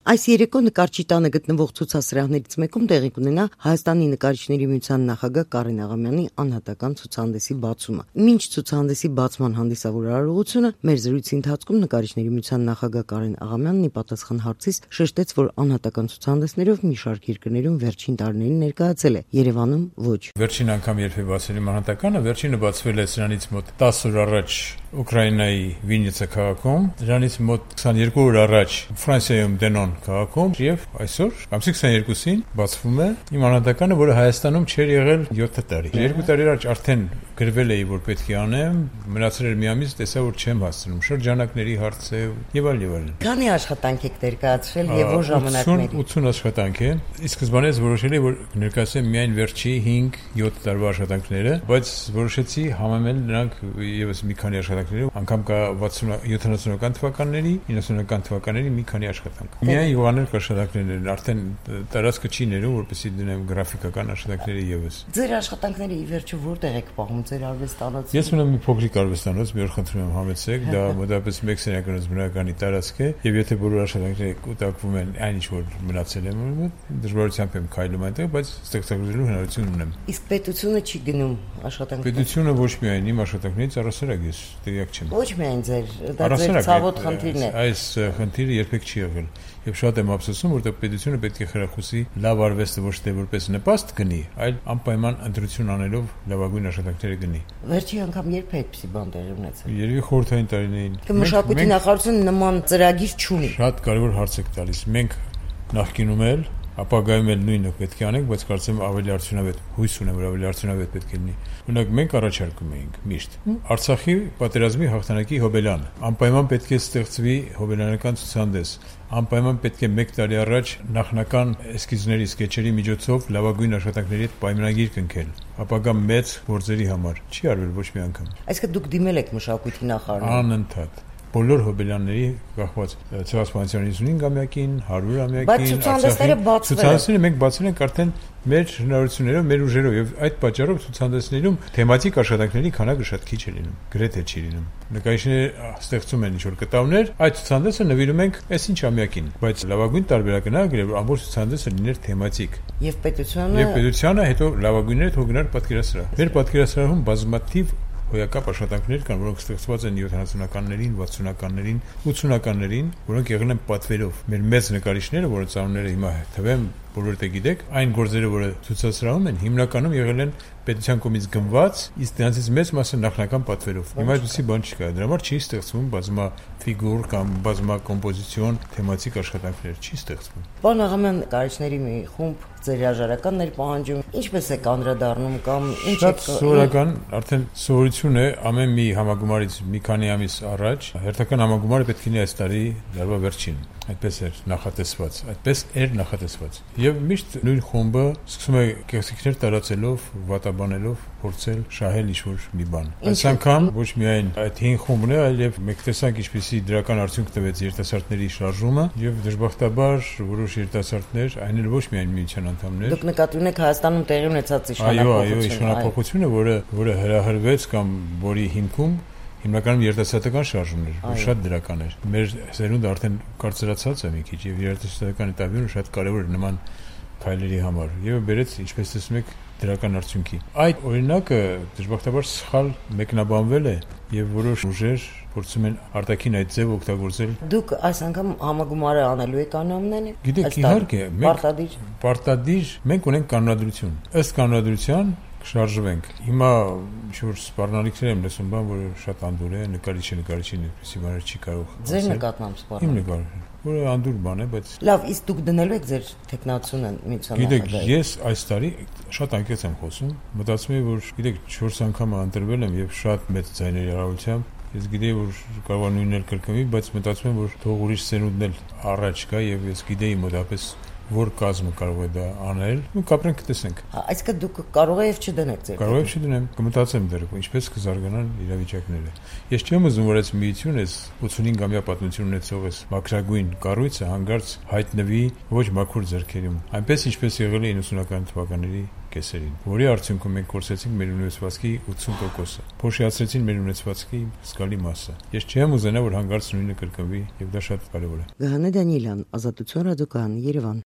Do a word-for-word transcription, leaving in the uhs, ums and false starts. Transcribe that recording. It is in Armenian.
Այս երեկո նկարչի տանը գտնվող ցուցասրահներից մեկում տեղի կունենա Հայաստանի նկարիչների միության նախագահ Կարեն Աղամյանի անհատական ցուցահանդեսի բացումը։ Մինչ ցուցահանդեսի բացման հանդիսավոր արարողությունը մեր զրույցի ընթացքում նկարիչների միության նախագահ Կարեն Աղամյանն ի պատասխան հարցից շեշտեց, որ անհատական ցուցահանդեսներով մի շարք երկրներում վերջին տարիներին ներկայացել է, Երևանում ոչ։ Վերջին անգամ երբ է բացել իմ անհատականը, վերջինը բացվել է սրանից մոտ տասը օր առաջ Ուկրաինայի Վիննիցա քաղաքում, դրանից մոտ քսաներկու օր առաջ Ֆրանսիայում Դենոն քաղաքում եւ այսօր ամսի քսաներկուսին բացվում է իմ անհատականը, որը Հայաստանում չէր եղել յոթ տարի։ Երկու տարի առաջ արդեն գրվել էի, որ պետք է անեմ, մնացել էր մի ամիս, տեսա որ չեմ հասցնում, շրջանակների հարց է եւ այլ եւ այլն։ Քանի աշխատանք եք ներկայացրել եւ որ ժամանակների։ ութ աշխատանք է։ Իսկ սկզբանից որոշել եմ, որ ներկայացեմ միայն վերջի հինգ-յոթ տարվա աշխատանքները, բայց որոշեցի համեմել նրանք եւս մի քանի աշխատանքներով, անգամ կա յոթանասունական թվականների, իննսունական թվականների մի քանի աշխատանք։ Միայն յուղաներ աշխատանքներն են, արդեն տարածքը չի ներում, որպեսզի դնեմ գրաֆիկական աշխատանքները եւս։ Ձեր աշխատանքները ի վերջո որտեղ եք պահում ձեր արվեստանոցում։ Ես ունեմ մի փոքրիկ արվեստանոց, մի օր խնդրում եմ համեցեք, դա մոտավորապես մեկ սենյականոց բնականի տարածք է, եւ եթե բոլոր աշխատանքները կուտակվում են, այն ինչ որ մնացել է, դժվարությամբ եմ քայլում այնտեղ, բայց ստեղծագործելու հնարավորություն ունեմ։ Իսկ պետությունը չի գնում աշխատանքները։ Պետությունը ոչ միայն իմ աշխատանքներից առասարակ ես տեղյակ չեմ։ Ոչ միայն ձեր, դա ձեր ցավոտ խնդիրն է։ Այս խնդիրը երբեք չի եղել։ Եվ շատ եմ ափսոսում, որտեղ պետությունը պետք է խրախուսի լավ արվեստը ոչ թե որպես նպաստ գնի, այլ անպայման ընտրություն անելով լավագույն աշխատանքները գնի։ Վերջի անգամ երբ է այդպիսի բան տեղի ունեցել։ Երևի խորհրդային տարիներին։ Մշակույթի նախարարությունը նման ծրագիր չունի։ Շատ կարևոր հարց եք տալիս։ Մենք նախկինում էլ ապագայում էլ նույնը պետք է անենք, բայց կարծեմ ավելի արդյունավետ, հույս ունեմ, որ ավելի արդյունավետ պետք է լինի։ Օրինակ մենք առաջարկում էինք միշտ Արցախի պատերազմի հաղթանակի հոբելյանը։ Անպայման պետք է ստեղծվի հոբելյանական ցուցահանդես։ Անպայման պետք է մեկ տարի առաջ նախնական էսքիզների, սկեչերի միջոցով լավագույն աշխատանքների հետ պայմանագիր կնքել։ Ապագա մեծ գործերի համար։ Չի արվել ոչ մի անգամ։ Այսինքն դուք դիմել եք մշակույթի նախարարին։ Անընդհատ բոլոր հոբելյանների կախված ցեղասպանության հիսունհինգամյակին, հարյուրամյակին, բայց ցուցահանդեսները բացվել են։ Ցուցահանդեսները մենք բացել ենք արդեն մեր հնարավորություններով, մեր ուժերով եւ այդ պատճառով ցուցահանդեսներում թեմատիկ աշխատանքների քանակը շատ քիչ է լինում, գրեթե չի լինում։ Նկարիչները ստեղծում են ինչ-որ կտավներ, այդ ցուցահանդեսը նվիրում ենք այսինչ ամյակին, բայց լավագույն տարբերակն է գրել, որ ամբողջ ցուցահանդեսը լիներ թեմատիկ։ Եւ պետությունը Եվ պետությունը հետո լավագույնները թող գնար պատկերասրահ։ Մեր պատկերասրահում բազմաթիվ հոյակապ աշխատանքներ կան, որոնք ստեղծված են յոթանասունականներին, վաթսունականներին, ութսունականներին, որոնք եղել են պատվերով։ Մեր մեծ նկարիչները, որոնց անունները հիմա թվեմ, բոլորը գիտեք, այն գործերը, որը ցուցասրահում են, հիմնականում եղել են պետության կողմից գնված, իսկ դրանցից մեծ մասը նախնական պատվերով։ Հիմա այդպիսի բան չկա, դրա համար չի ստեղծվում բազմաֆիգուր կամ բազմակոմպոզիցիոն թեմատիկ աշխատանքներ, չի ստեղծվում։ Պարոն Աղամյան, նկարիչների մի խումբ ձեր հրաժարականներ պահանջում, ինչպես եք անդրադառնում կամ ինչ եք։ Սովորական արդեն սովորություն է ամեն մի համագումարից մի քանի ամիս առաջ հերթական համագումարը պետք է լինի այս տարի դարվա վերջին։ Այդպես էր նախատեսված, այդպես էր նախատեսված։ Եվ միշտ նույն խումբը սկսում է կեղծիքներ տարածելով, վատաբանելով, փորձել շահել ինչ-որ մի բան։ Այս անգամ ոչ միայն այդ հին խումբն է, այլև մեկ տեսանք ինչպեսի դրական արդյունք տվեց երիտասարդների շարժումը, եւ դժբախտաբար որոշ երիտասարդներ, այն էլ ոչ միայն միության անդամներ։ Դուք նկատի ունեք Հայաստանում տեղի ունեցած իշխանապողությունը։ Այո, այո, իշխանապողությունը, որը որը հրահրվեց կամ որի հիմքում հիմնականում երիտասարդական շարժումներ, որ շատ դրական էր։ Մեր սերունդը արդեն կարծրացած է մի քիչ եւ երիտասարդական этаբյուրը շատ կարեւոր է նման քայլերի համար եւ բերեց, ինչպես տեսնում եք, դրական արդյունքի։ Այդ օրինակը դժբախտաբար սխալ մեկնաբանվել է եւ որոշ ուժեր փորձում են արտաքին այդ ձև օգտագործել։ Դուք այս անգամ համագումարը անելու եք անամնեն։ Գիտեք, իհարկե, մենք պարտադիր պարտադիր մենք ունենք կանոնադրություն։ Ըստ կանոնադրության շարժվենք։ Հիմա ինչ-որ սպառնալիքներ եմ լսում, բան, որը շատ անդուր է, նկարիչը նկարիչին այդպեսի բաներ չի կարող։ Ձեր նկատմամբ սպառնալիք։ Իմ նկարը, որը անդուր բան է, բայց լավ, իսկ դուք դնելու եք ձեր տեխնացիոնը միության Գիտեք, ես այս տարի շատ անկեղծ եմ խոսում, մտածում եմ, որ գիտեք, չորս անգամ ընտրվել եմ եւ շատ մեծ ձայների առավելությամբ Ես գիտեի, որ կարող է նույնն էլ կրկնվի, բայց մտածում եմ, որ թող ուրիշ սերունդն էլ առաջ գա եւ ես գիտեի մոտապես որ կազմը կարող է դա անել, ու կապրենք կտեսենք։ Այսինքն դուք կարող եք չդնեք ձեր։ Կարող եք չդնեմ, կմտածեմ դեռ, ինչպես կզարգանան իրավիճակները։ Ես չեմ ուզում, որ այս միությունը, այս ութսունհինգամյա պատմություն ունեցող այս մաքրագույն կառույցը հանգարց հայտնվի ոչ մաքուր ձեռքերում, այնպես ինչպես եղել է իննսունական թվականների կեսերին, որի արդյունքում մենք կորցրեցինք մեր ունեցվածքի ութսուն տոկոսը, փոշիացրեցին մեր ունեցվածքի զգալի մասը։ Ես չեմ ուզենա, որ հանկարծ նույնը կրկնվի, եւ դա շատ կարեւոր է։ Գահանե Դանիելյան, Ազատություն ռադիոկայան, Երևան։